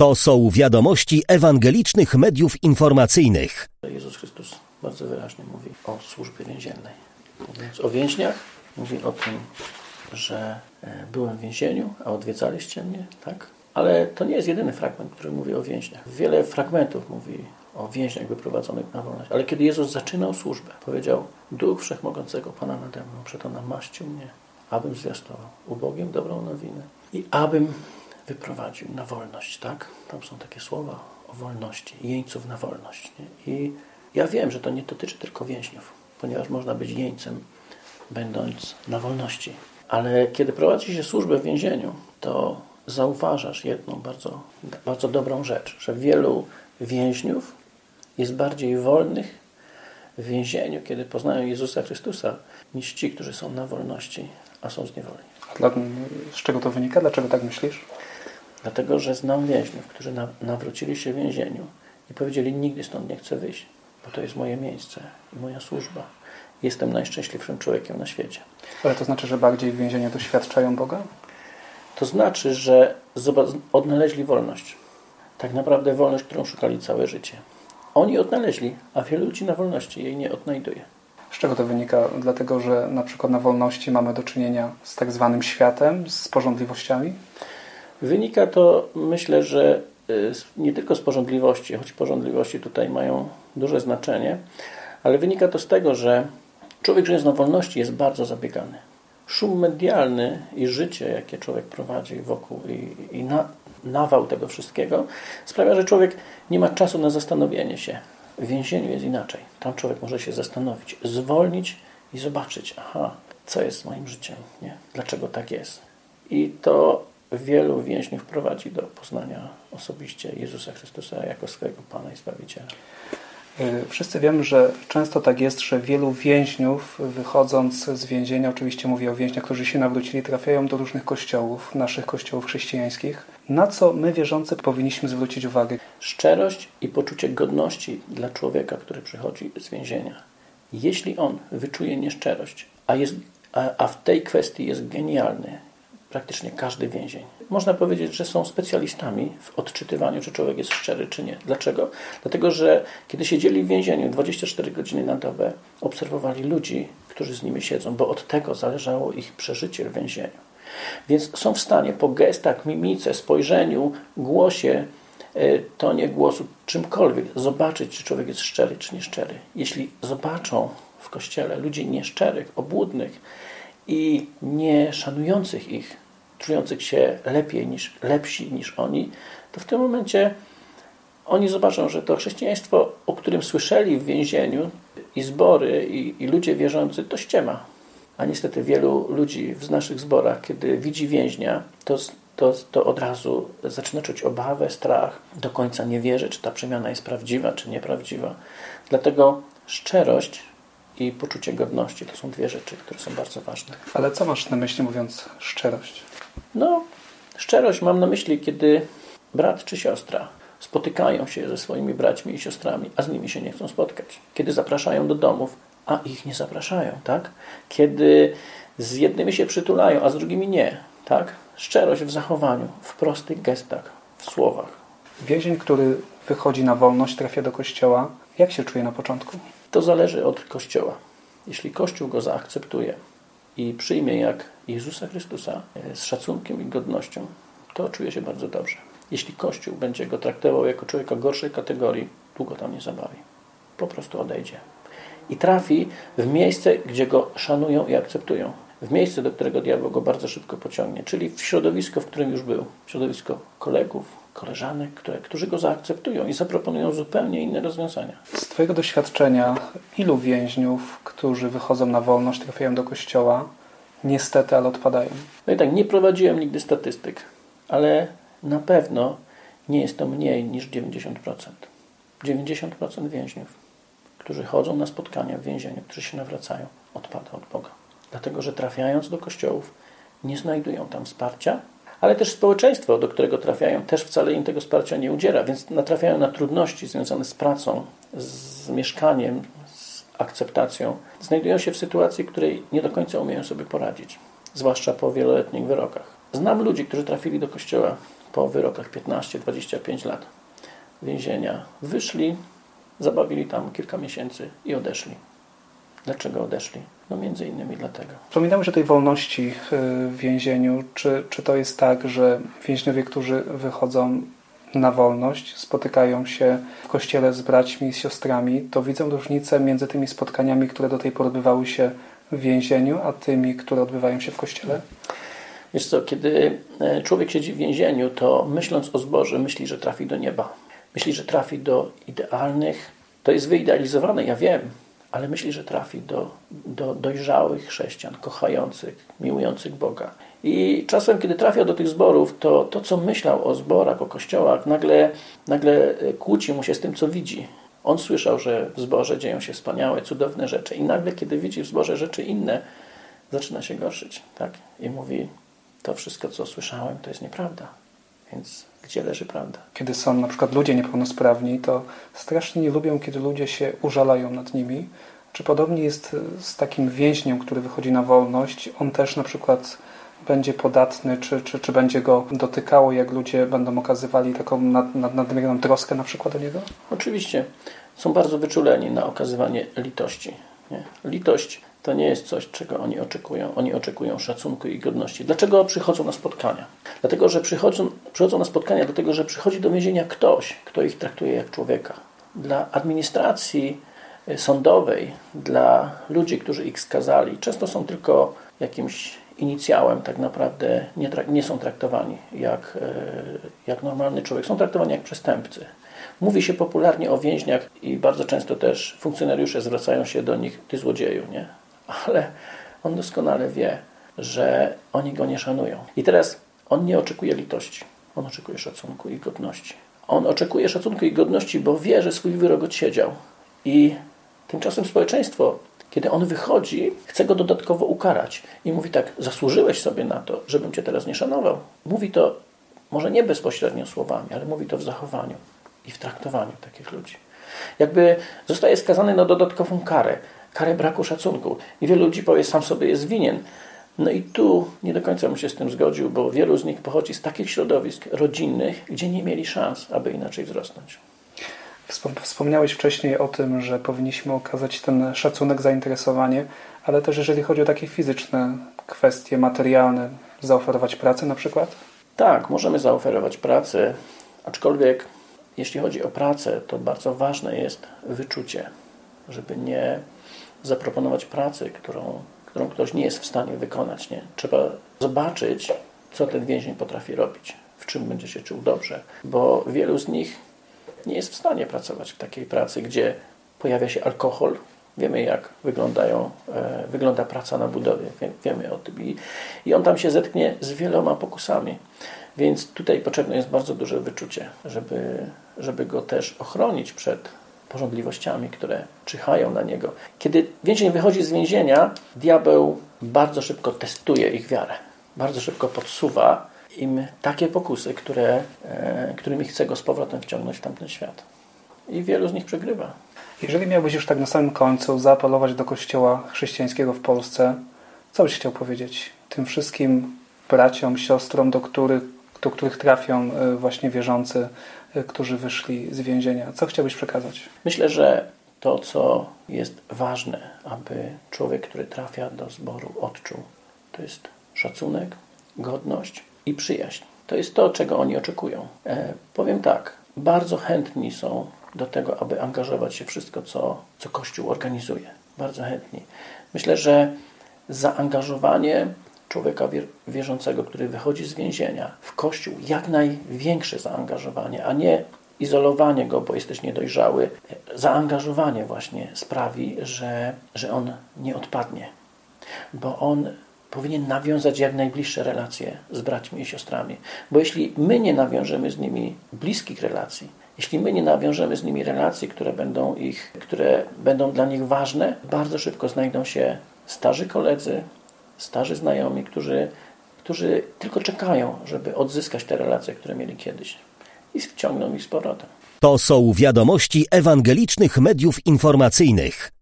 To są wiadomości ewangelicznych mediów informacyjnych. Jezus Chrystus bardzo wyraźnie mówi o służbie więziennej. Mówiąc o więźniach, mówi o tym, że byłem w więzieniu, a odwiedzaliście mnie, tak? Ale to nie jest jedyny fragment, który mówi o więźniach. Wiele fragmentów mówi o więźniach wyprowadzonych na wolność. Ale kiedy Jezus zaczynał służbę, powiedział: Duch Wszechmogącego Pana nade mną, przeto namaścił mnie, abym zwiastował ubogim dobrą nowinę i abym wyprowadził na wolność, tak? Tam są takie słowa o wolności, jeńców na wolność. Nie? I ja wiem, że to nie dotyczy tylko więźniów, ponieważ można być jeńcem, będąc na wolności. Ale kiedy prowadzi się służbę w więzieniu, to zauważasz jedną bardzo, bardzo dobrą rzecz, że wielu więźniów jest bardziej wolnych w więzieniu, kiedy poznają Jezusa Chrystusa, niż ci, którzy są na wolności, a są zniewoleni. Z czego to wynika? Dlaczego tak myślisz? Dlatego, że znam więźniów, którzy nawrócili się w więzieniu i powiedzieli: nigdy stąd nie chcę wyjść, bo to jest moje miejsce i moja służba. Jestem najszczęśliwszym człowiekiem na świecie. Ale to znaczy, że bardziej w więzieniu doświadczają Boga? To znaczy, że odnaleźli wolność. Tak naprawdę wolność, którą szukali całe życie. Oni odnaleźli, a wielu ludzi na wolności jej nie odnajduje. Z czego to wynika? Dlatego, że na przykład na wolności mamy do czynienia z tak zwanym światem, z pożądliwościami? Wynika to, myślę, że nie tylko z pożądliwości, choć pożądliwości tutaj mają duże znaczenie, ale wynika to z tego, że człowiek, żyjąc na wolności, jest bardzo zabiegany. Szum medialny i życie, jakie człowiek prowadzi wokół i nawał tego wszystkiego sprawia, że człowiek nie ma czasu na zastanowienie się. W więzieniu jest inaczej. Tam człowiek może się zastanowić, zwolnić i zobaczyć: aha, co jest z moim życiem, nie? Dlaczego tak jest? I to wielu więźniów prowadzi do poznania osobiście Jezusa Chrystusa jako swojego Pana i Zbawiciela. Wszyscy wiemy, że często tak jest, że wielu więźniów, wychodząc z więzienia, oczywiście mówię o więźniach, którzy się nawrócili, trafiają do różnych kościołów, naszych kościołów chrześcijańskich. Na co my, wierzący, powinniśmy zwrócić uwagę? Szczerość i poczucie godności dla człowieka, który przychodzi z więzienia. Jeśli on wyczuje nieszczerość, a w tej kwestii jest genialny, praktycznie każdy więzień. Można powiedzieć, że są specjalistami w odczytywaniu, czy człowiek jest szczery, czy nie. Dlaczego? Dlatego, że kiedy siedzieli w więzieniu 24 godziny na dobę, obserwowali ludzi, którzy z nimi siedzą, bo od tego zależało ich przeżycie w więzieniu. Więc są w stanie po gestach, mimice, spojrzeniu, głosie, tonie głosu, czymkolwiek zobaczyć, czy człowiek jest szczery, czy nieszczery. Jeśli zobaczą w kościele ludzi nieszczerych, obłudnych i nie szanujących ich, czujących się lepsi niż oni, to w tym momencie oni zobaczą, że to chrześcijaństwo, o którym słyszeli w więzieniu, i zbory, i ludzie wierzący, to ściema. A niestety wielu ludzi w naszych zborach, kiedy widzi więźnia, to od razu zaczyna czuć obawę, strach, do końca nie wierzy, czy ta przemiana jest prawdziwa, czy nieprawdziwa. Dlatego szczerość i poczucie godności to są dwie rzeczy, które są bardzo ważne. Ale co masz na myśli, mówiąc szczerość? Szczerość mam na myśli, kiedy brat czy siostra spotykają się ze swoimi braćmi i siostrami, a z nimi się nie chcą spotkać. Kiedy zapraszają do domów, a ich nie zapraszają, tak? Kiedy z jednymi się przytulają, a z drugimi nie, tak? Szczerość w zachowaniu, w prostych gestach, w słowach. Więzień, który wychodzi na wolność, trafia do kościoła, jak się czuje na początku? To zależy od Kościoła. Jeśli Kościół go zaakceptuje i przyjmie jak Jezusa Chrystusa z szacunkiem i godnością, to czuje się bardzo dobrze. Jeśli Kościół będzie go traktował jako człowieka gorszej kategorii, długo tam nie zabawi. Po prostu odejdzie. I trafi w miejsce, gdzie go szanują i akceptują. W miejsce, do którego diabeł go bardzo szybko pociągnie. Czyli w środowisko, w którym już był. Środowisko kolegów, koleżanek, którzy go zaakceptują i zaproponują zupełnie inne rozwiązania. Z Twojego doświadczenia, ilu więźniów, którzy wychodzą na wolność, trafiają do kościoła, niestety, ale odpadają? No i tak, nie prowadziłem nigdy statystyk, ale na pewno nie jest to mniej niż 90%. 90% więźniów, którzy chodzą na spotkania w więzieniu, którzy się nawracają, odpada od Boga. Dlatego, że trafiając do kościołów, nie znajdują tam wsparcia, ale też społeczeństwo, do którego trafiają, też wcale im tego wsparcia nie udziela, więc natrafiają na trudności związane z pracą, z mieszkaniem, z akceptacją. Znajdują się w sytuacji, której nie do końca umieją sobie poradzić, zwłaszcza po wieloletnich wyrokach. Znam ludzi, którzy trafili do kościoła, po wyrokach 15-25 lat więzienia wyszli, zabawili tam kilka miesięcy i odeszli. Dlaczego odeszli? No między innymi dlatego. Wspominałeś o tej wolności w więzieniu. Czy to jest tak, że więźniowie, którzy wychodzą na wolność, spotykają się w kościele z braćmi i z siostrami, to widzą różnicę między tymi spotkaniami, które do tej pory odbywały się w więzieniu, a tymi, które odbywają się w kościele? Wiesz co, kiedy człowiek siedzi w więzieniu, to myśląc o zborze, myśli, że trafi do nieba. Myśli, że trafi do idealnych, to jest wyidealizowane, ja wiem, ale myśli, że trafi do dojrzałych chrześcijan, kochających, miłujących Boga. I czasem, kiedy trafia do tych zborów, to co myślał o zborach, o kościołach, nagle kłóci mu się z tym, co widzi. On słyszał, że w zborze dzieją się wspaniałe, cudowne rzeczy i nagle, kiedy widzi w zborze rzeczy inne, zaczyna się gorszyć. Tak? I mówi, to wszystko, co słyszałem, to jest nieprawda. Więc gdzie leży prawda? Kiedy są na przykład ludzie niepełnosprawni, to strasznie nie lubią, kiedy ludzie się użalają nad nimi. Czy podobnie jest z takim więźniem, który wychodzi na wolność? On też na przykład będzie podatny, czy będzie go dotykało, jak ludzie będą okazywali taką nadmierną troskę na przykład do niego? Oczywiście. Są bardzo wyczuleni na okazywanie litości. Nie? Litość to nie jest coś, czego oni oczekują. Oni oczekują szacunku i godności. Dlaczego przychodzą na spotkania? Dlatego, że przychodzą na spotkania, dlatego, że przychodzi do więzienia ktoś, kto ich traktuje jak człowieka. Dla administracji sądowej, dla ludzi, którzy ich skazali, często są tylko jakimś inicjałem, tak naprawdę nie są traktowani jak normalny człowiek. Są traktowani jak przestępcy. Mówi się popularnie o więźniach i bardzo często też funkcjonariusze zwracają się do nich, ty złodzieju, nie? Ale on doskonale wie, że oni go nie szanują. I teraz on nie oczekuje litości. On oczekuje szacunku i godności. On oczekuje szacunku i godności, bo wie, że swój wyrok odsiedział. I tymczasem społeczeństwo, kiedy on wychodzi, chce go dodatkowo ukarać. I mówi tak, zasłużyłeś sobie na to, żebym cię teraz nie szanował. Mówi to może nie bezpośrednio słowami, ale mówi to w zachowaniu i w traktowaniu takich ludzi. Jakby zostaje skazany na dodatkową karę braku szacunku. I wielu ludzi powie, sam sobie jest winien. No i tu nie do końca bym się z tym zgodził, bo wielu z nich pochodzi z takich środowisk rodzinnych, gdzie nie mieli szans, aby inaczej wzrosnąć. Wspomniałeś wcześniej o tym, że powinniśmy okazać ten szacunek, zainteresowanie, ale też jeżeli chodzi o takie fizyczne kwestie, materialne, zaoferować pracę na przykład? Tak, możemy zaoferować pracę, aczkolwiek jeśli chodzi o pracę, to bardzo ważne jest wyczucie, żeby nie zaproponować pracy, którą ktoś nie jest w stanie wykonać. Nie? Trzeba zobaczyć, co ten więzień potrafi robić, w czym będzie się czuł dobrze, bo wielu z nich nie jest w stanie pracować w takiej pracy, gdzie pojawia się alkohol. Wiemy, jak wygląda praca na budowie. Wiemy o tym. I on tam się zetknie z wieloma pokusami. Więc tutaj potrzebne jest bardzo duże wyczucie, żeby go też ochronić przed pożądliwościami, które czyhają na niego. Kiedy więzień wychodzi z więzienia, diabeł bardzo szybko testuje ich wiarę. Bardzo szybko podsuwa im takie pokusy, którymi chce go z powrotem wciągnąć w tamten świat. I wielu z nich przegrywa. Jeżeli miałbyś już tak na samym końcu zaapelować do Kościoła chrześcijańskiego w Polsce, co byś chciał powiedzieć tym wszystkim braciom, siostrom, do których trafią właśnie wierzący, którzy wyszli z więzienia? Co chciałbyś przekazać? Myślę, że to, co jest ważne, aby człowiek, który trafia do zboru, odczuł, to jest szacunek, godność i przyjaźń. To jest to, czego oni oczekują. Powiem tak, bardzo chętni są do tego, aby angażować się w wszystko, co Kościół organizuje. Bardzo chętni. Myślę, że zaangażowanie człowieka wierzącego, który wychodzi z więzienia w Kościół, jak największe zaangażowanie, a nie izolowanie go, bo jesteś niedojrzały. Zaangażowanie właśnie sprawi, że on nie odpadnie, bo on powinien nawiązać jak najbliższe relacje z braćmi i siostrami. Bo jeśli my nie nawiążemy z nimi bliskich relacji, jeśli my nie nawiążemy z nimi relacji, które będą dla nich ważne, bardzo szybko znajdą się starzy koledzy, starzy znajomi, którzy tylko czekają, żeby odzyskać te relacje, które mieli kiedyś i wciągną ich z powrotem. To są wiadomości ewangelicznych mediów informacyjnych.